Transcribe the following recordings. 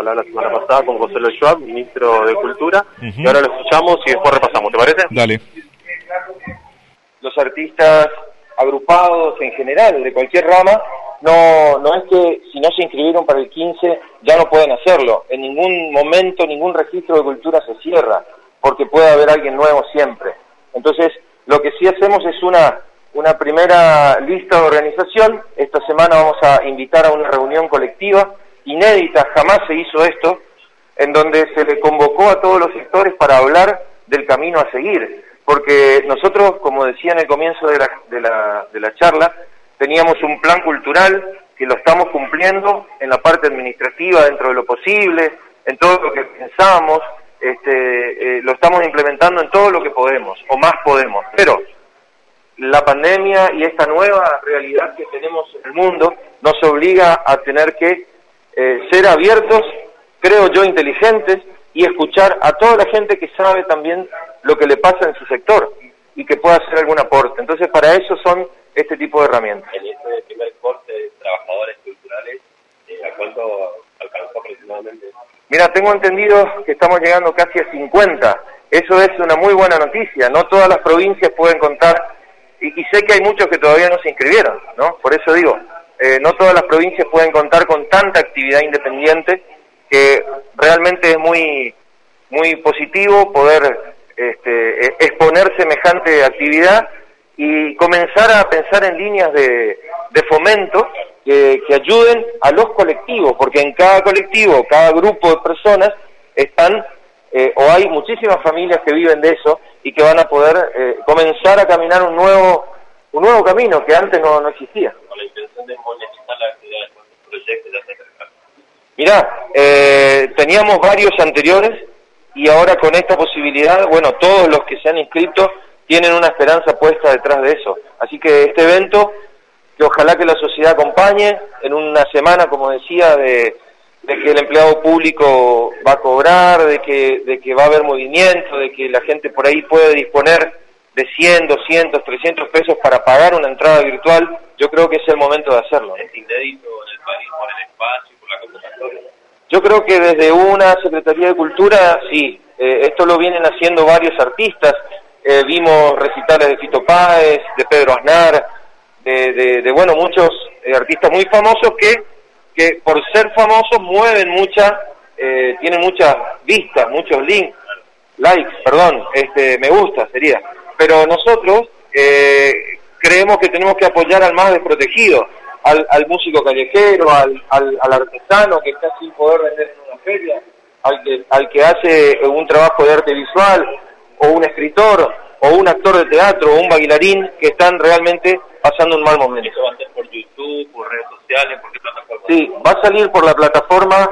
hablar la semana pasada con José Luis Schwab, ministro de Cultura, y ahora lo escuchamos y después repasamos, ¿te parece? Dale. Los artistas agrupados en general, de cualquier rama, no es que si no se inscribieron para el 15 ya no pueden hacerlo. En ningún momento, ningún registro de cultura se cierra, porque puede haber alguien nuevo siempre. Entonces, lo que sí hacemos es una primera lista de organización. Esta semana vamos a invitar a una reunión colectiva, inédita, jamás se hizo esto, en donde se le convocó a todos los sectores para hablar del camino a seguir. Porque nosotros, como decía en el comienzo de la charla, teníamos un plan cultural que lo estamos cumpliendo en la parte administrativa, dentro de lo posible, en todo lo que pensamos, lo estamos implementando en todo lo que podemos, o más podemos. Pero la pandemia y esta nueva realidad que tenemos en el mundo nos obliga a tener que ser abiertos, creo yo, inteligentes, y escuchar a toda la gente que sabe también lo que le pasa en su sector y que pueda hacer algún aporte. Entonces, para eso son este tipo de herramientas. En este primer corte de trabajadores culturales, ¿a cuánto alcanzó aproximadamente? Mira, tengo entendido que estamos llegando casi a 50. Eso es una muy buena noticia. No todas las provincias pueden contar, y sé que hay muchos que todavía no se inscribieron, ¿no? Por eso digo, no todas las provincias pueden contar con tanta actividad independiente, que realmente es muy positivo poder exponer semejante actividad y comenzar a pensar en líneas de fomento que ayuden a los colectivos, porque en cada colectivo, cada grupo de personas están, o hay muchísimas familias que viven de eso y que van a poder comenzar a caminar un nuevo camino que antes no existía. Con la intención de monetizar la actividad de los proyectos ya se acercan. Mirá, teníamos varios anteriores y ahora con esta posibilidad, bueno, todos los que se han inscrito tienen una esperanza puesta detrás de eso. Así que este evento, que ojalá que la sociedad acompañe en una semana, como decía, de que el empleado público va a cobrar, de que va a haber movimiento, de que la gente por ahí puede disponer de 100, 200, 300 pesos para pagar una entrada virtual. Yo creo que es el momento de hacerlo. Es inédito en el país por el espacio, por la convocatoria. Yo creo que desde una Secretaría de Cultura, sí, esto lo vienen haciendo varios artistas. Vimos recitales de Fito Páez, de Pedro Aznar, de bueno, muchos artistas muy famosos que por ser famosos mueven tienen muchas vistas, muchos likes, me gusta sería. Pero nosotros creemos que tenemos que apoyar al más desprotegido, al músico callejero, al artesano que está sin poder vender en una feria, al que hace un trabajo de arte visual, o un escritor, o un actor de teatro, o un bailarín que están realmente pasando un mal momento. ¿Eso va a ser por YouTube, por redes sociales, por qué plataforma? Sí, va a salir por la plataforma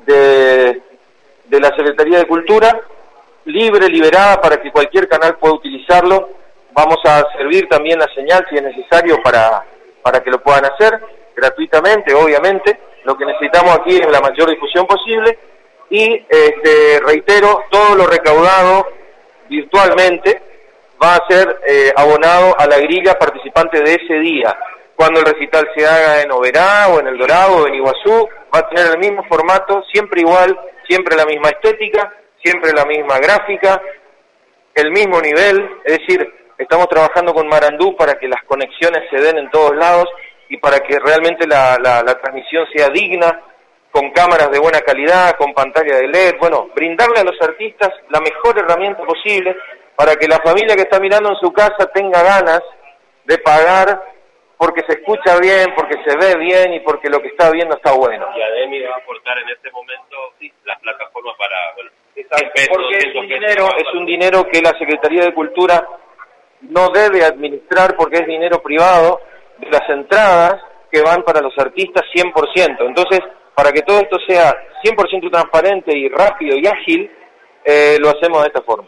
de la Secretaría de Cultura, liberada para que cualquier canal pueda utilizarlo. Vamos a servir también la señal si es necesario para que lo puedan hacer gratuitamente, obviamente. Lo que necesitamos aquí es la mayor difusión posible y reitero, todo lo recaudado virtualmente va a ser abonado a la grilla participante de ese día. Cuando el recital se haga en Oberá o en El Dorado o en Iguazú, va a tener el mismo formato, siempre igual, siempre la misma estética, siempre la misma gráfica, el mismo nivel. Es decir, estamos trabajando con Marandú para que las conexiones se den en todos lados y para que realmente la transmisión sea digna, con cámaras de buena calidad, con pantalla de LED, bueno, brindarle a los artistas la mejor herramienta posible para que la familia que está mirando en su casa tenga ganas de pagar porque se escucha bien, porque se ve bien y porque lo que está viendo está bueno. Y ADEMI va a aportar en este momento las plataformas para, bueno, porque es un dinero que la Secretaría de Cultura no debe administrar porque es dinero privado de las entradas que van para los artistas 100%. Entonces, para que todo esto sea 100% transparente y rápido y ágil, lo hacemos de esta forma.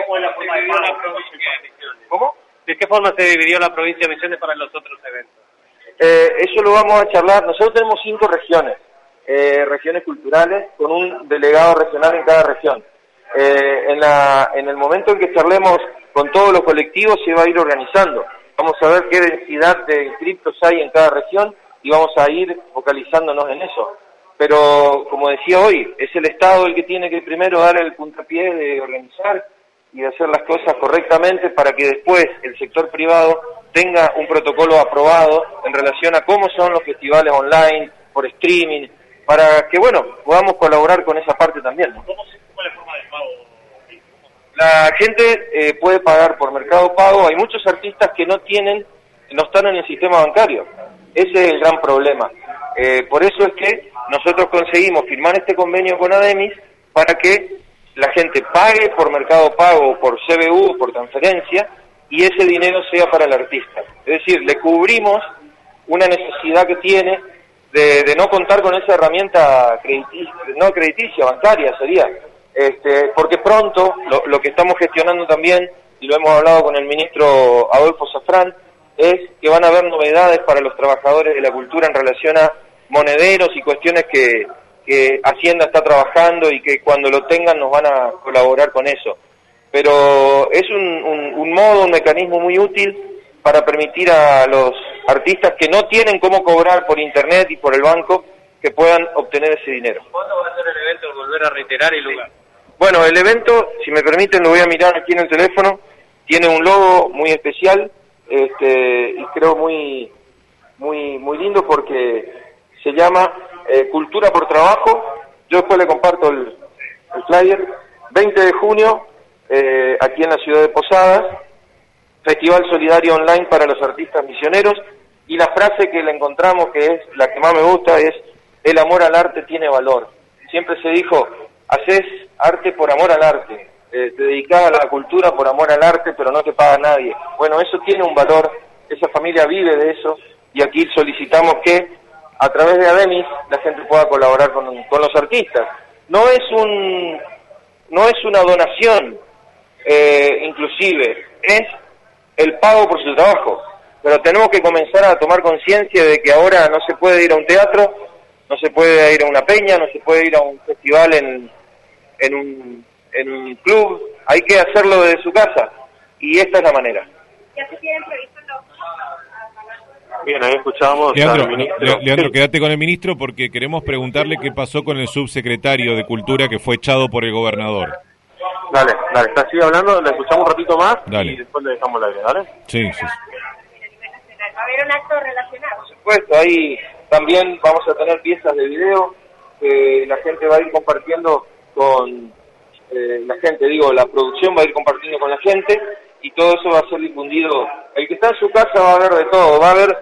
¿Cómo? ¿De qué forma se dividió la provincia de Misiones para los otros eventos? Eso lo vamos a charlar. Nosotros tenemos 5 regiones, regiones culturales, con un delegado regional en cada región. En el momento en que charlemos con todos los colectivos se va a ir organizando. Vamos a ver qué densidad de inscriptos hay en cada región y vamos a ir focalizándonos en eso. pero como decía hoy, es el Estado el que tiene que primero dar el puntapié de organizar y de hacer las cosas correctamente para que después el sector privado tenga un protocolo aprobado en relación a cómo son los festivales online, por streaming, para que, bueno, podamos colaborar con esa parte también. ¿Cómo es la forma de pago? La gente puede pagar por Mercado Pago. Hay muchos artistas que no están en el sistema bancario. Ese es el gran problema. Por eso es que nosotros conseguimos firmar este convenio con Ademis para que la gente pague por Mercado Pago, por CBU, por transferencia, y ese dinero sea para el artista. Es decir, le cubrimos una necesidad que tiene de no contar con esa herramienta crediticia, bancaria sería. Porque pronto, lo que estamos gestionando también, y lo hemos hablado con el ministro Adolfo Safrán, es que van a haber novedades para los trabajadores de la cultura en relación a monederos y cuestiones que Hacienda está trabajando y que cuando lo tengan nos van a colaborar con eso. Pero es un modo, un mecanismo muy útil para permitir a los artistas que no tienen cómo cobrar por internet y por el banco que puedan obtener ese dinero. ¿Cuándo va a ser el evento? Volver a reiterar el lugar. Bueno, el evento, si me permiten, lo voy a mirar aquí en el teléfono, tiene un logo muy especial, y creo muy lindo porque se llama Cultura por Trabajo. Yo después le comparto el flyer. 20 de junio, aquí en la ciudad de Posadas, Festival Solidario Online para los artistas misioneros, y la frase que le encontramos, que es la que más me gusta, es: el amor al arte tiene valor. Siempre se dijo, haces arte por amor al arte, te dedicás a la cultura por amor al arte, pero no te paga nadie. Bueno, eso tiene un valor, esa familia vive de eso, y aquí solicitamos que a través de Ademis la gente pueda colaborar con los artistas. No es una donación, inclusive, es el pago por su trabajo. Pero tenemos que comenzar a tomar conciencia de que ahora no se puede ir a un teatro, no se puede ir a una peña, no se puede ir a un festival en un club. Hay que hacerlo desde su casa, y esta es la manera. ¿Ya se tienen previsto los... Bien, ahí escuchamos Leandro, al ministro. Leandro, quédate con el ministro porque queremos preguntarle qué pasó con el subsecretario de Cultura que fue echado por el gobernador. Dale, sigue hablando, le escuchamos un ratito más. Dale. Y después le dejamos el aire, ¿dale? Sí. ¿Va a haber un acto relacionado? Por supuesto, ahí también vamos a tener piezas de video que la gente va a ir compartiendo con la gente, la producción va a ir compartiendo con la gente, y todo eso va a ser difundido. El que está en su casa va a ver de todo, va a haber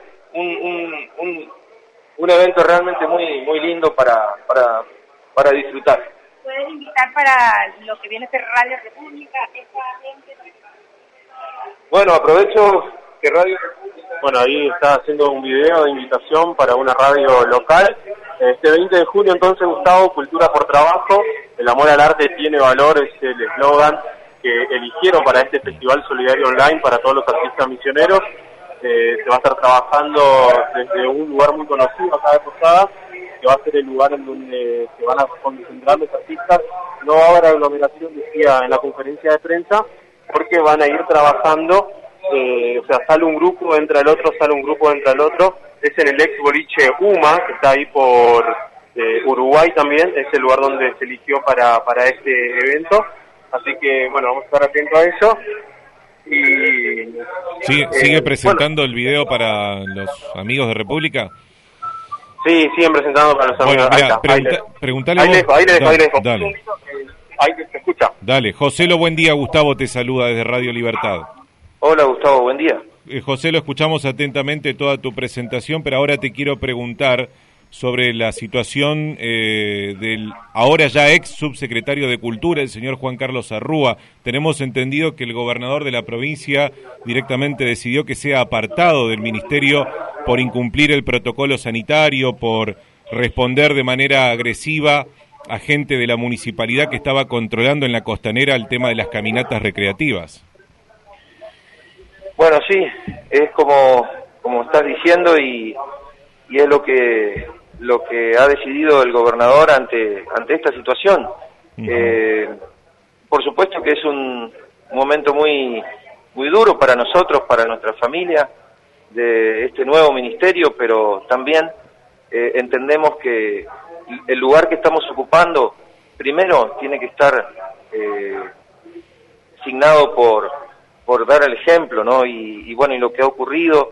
un evento realmente muy lindo para disfrutar. ¿Pueden invitar para lo que viene a ser Radio República esta gente? Bueno, aprovecho que Radio República... Bueno, ahí está haciendo un video de invitación para una radio local. Este 20 de junio, entonces, Gustavo, Cultura por Trabajo, el amor al arte tiene valor, es el eslogan que eligieron para este Festival Solidario Online para todos los artistas misioneros. Se va a estar trabajando desde un lugar muy conocido acá de Posadas, que va a ser el lugar en donde se van a concentrar los artistas. No va a haber aglomeración, decía en la conferencia de prensa, porque van a ir trabajando, sale un grupo, entra el otro, sale un grupo, entra el otro. Es en el ex boliche UMA, que está ahí por Uruguay también, es el lugar donde se eligió para este evento. Así que, bueno, vamos a estar atentos a eso. Y ¿Sigue presentando el video para los amigos de República? Sí, siguen presentando para los amigos. Preguntale ahí le dejo. Dale. Ahí se escucha. Dale, Joselo, buen día. Gustavo te saluda desde Radio Libertad. Hola, Gustavo, buen día. Joselo, escuchamos atentamente toda tu presentación, pero ahora te quiero preguntar sobre la situación del ahora ya ex subsecretario de Cultura, el señor Juan Carlos Arrúa. Tenemos entendido que el gobernador de la provincia directamente decidió que sea apartado del ministerio por incumplir el protocolo sanitario, por responder de manera agresiva a gente de la municipalidad que estaba controlando en la costanera el tema de las caminatas recreativas. Bueno, sí, es como estás diciendo, y es lo que ha decidido el gobernador ante esta situación. Por supuesto que es un momento muy duro para nosotros, para nuestra familia, de este nuevo ministerio, pero también entendemos que el lugar que estamos ocupando, primero tiene que estar signado por dar el ejemplo, ¿no? Y bueno, y lo que ha ocurrido,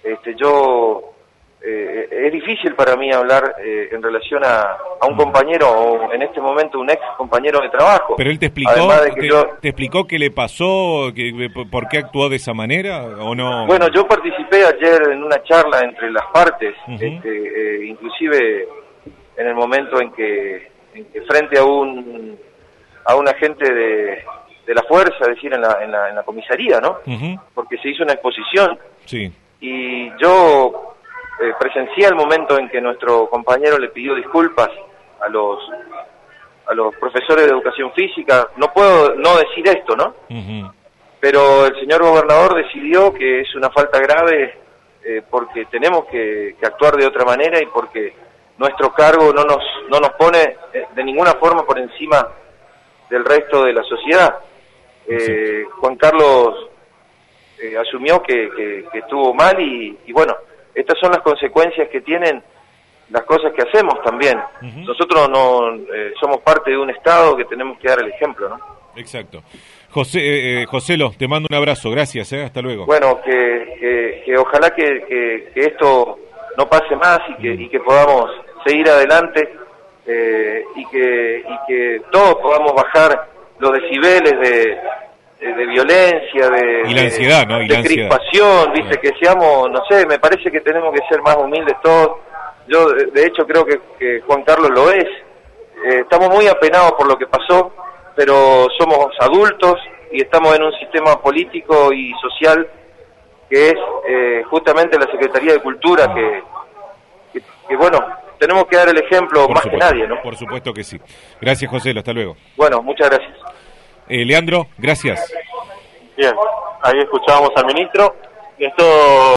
es difícil para mí hablar en relación a un compañero, o en este momento un ex compañero de trabajo. Pero él te explicó, ¿te explicó qué le pasó, por qué actuó de esa manera, o no? Bueno, yo participé ayer en una charla entre las partes, inclusive en el momento en que frente a un agente de la fuerza, es decir, en la comisaría, ¿no? Porque se hizo una exposición. Sí. Y yo presencié el momento en que nuestro compañero le pidió disculpas a los profesores de educación física. No puedo no decir esto, ¿no? Pero el señor gobernador decidió que es una falta grave porque tenemos que actuar de otra manera y porque nuestro cargo no nos pone de ninguna forma por encima del resto de la sociedad. Juan Carlos asumió que estuvo mal y bueno, estas son las consecuencias que tienen las cosas que hacemos también. Nosotros no somos parte de un Estado que tenemos que dar el ejemplo, ¿no? Exacto. Joselo, te mando un abrazo, gracias, hasta luego. Bueno, que ojalá que esto no pase más y que podamos seguir adelante y que todos podamos bajar los decibeles de violencia, y la ansiedad, ¿no? de crispación, viste, que seamos, no sé, me parece que tenemos que ser más humildes todos. Yo, de hecho, creo que Juan Carlos lo es. Estamos muy apenados por lo que pasó, pero somos adultos y estamos en un sistema político y social que es justamente la Secretaría de Cultura, que bueno, tenemos que dar el ejemplo más que nadie, ¿no? Por supuesto que sí. Gracias, Joselo, hasta luego. Bueno, muchas gracias. Leandro, gracias. Bien, ahí escuchábamos al ministro. Esto